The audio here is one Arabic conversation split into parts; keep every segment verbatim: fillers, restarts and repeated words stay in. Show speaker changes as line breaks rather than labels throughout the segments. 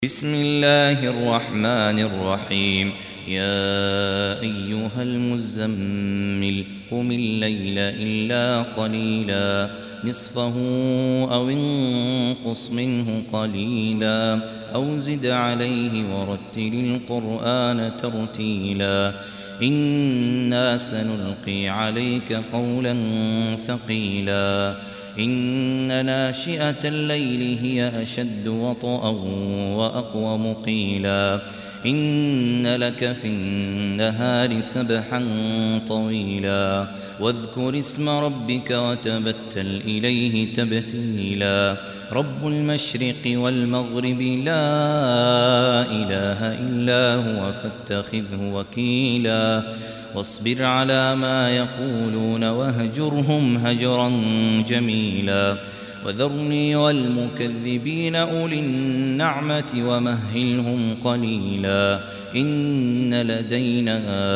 بسم الله الرحمن الرحيم. يا أيها المزمل قم الليل إلا قليلا نصفه أو انقص منه قليلا أو زد عليه ورتل القرآن ترتيلا إنا سنلقي عليك قولا ثقيلا إن ناشئة الليل هي أشد وطئا وأقوم قيلا إن لك في النهار سبحا طويلا واذكر اسم ربك وتبتل إليه تبتيلا رب المشرق والمغرب لا إله إلا هو فاتخذه وكيلا واصبر على ما يقولون واهجرهم هجرا جميلا وذرني والمكذبين أولي النعمة ومهلهم قليلا إن لدينا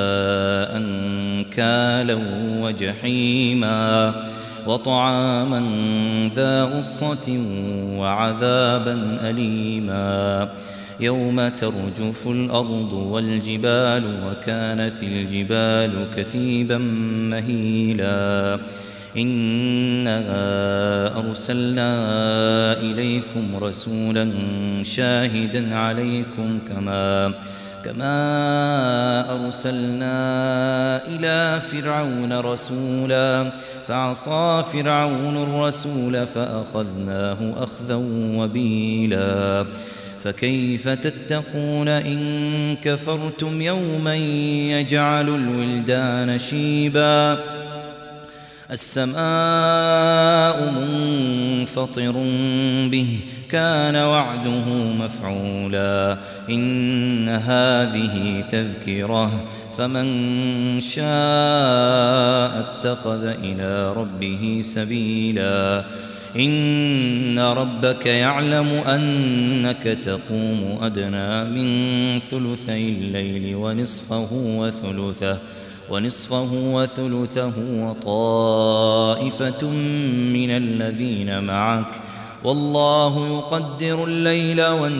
أنكالا وجحيما وطعاما ذا غصة وعذابا أليما يوم ترجف الأرض والجبال وكانت الجبال كثيبا مهيلا إنا أرسلنا إليكم رسولا شاهدا عليكم كما كما أرسلنا إلى فرعون رسولا فعصى فرعون الرسول فأخذناه أخذا وبيلا فكيف تتقون إن كفرتم يوما يجعل الولدان شيبا السماء منفطر به كان وعده مفعولا إن هذه تذكرة فمن شاء اتخذ إلى ربه سبيلا إن ربك يعلم أنك تقوم أدنى من ثلثي الليل ونصفه وثلثه ونصفه وثلثه وطائفة من الذين معك والله يقدر الليل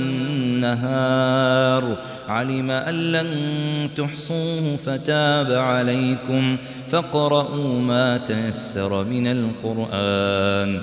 والنهار علم أن لن تحصوه فتاب عليكم فاقرؤوا ما تيسر من القرآن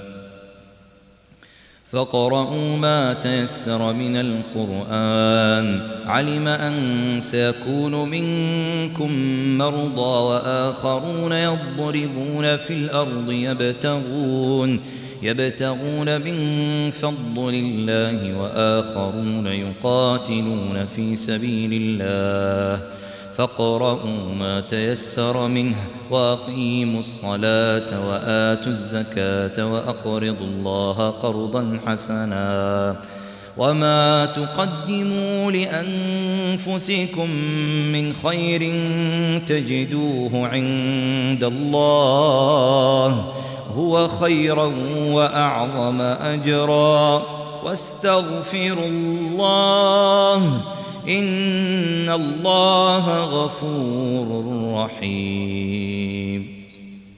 فاقرؤوا ما تيسر من القرآن علم أن سيكون منكم مرضى وآخرون يضربون في الأرض يبتغون يبتغون من فضل الله وآخرون يقاتلون في سبيل الله فاقرؤوا ما تيسر منه وأقيموا الصلاة وآتوا الزكاة وأقرضوا الله قرضا حسنا وما تقدموا لأنفسكم من خير تجدوه عند الله هو خيرا وأعظم أجرا واستغفروا الله إن الله غفور رحيم.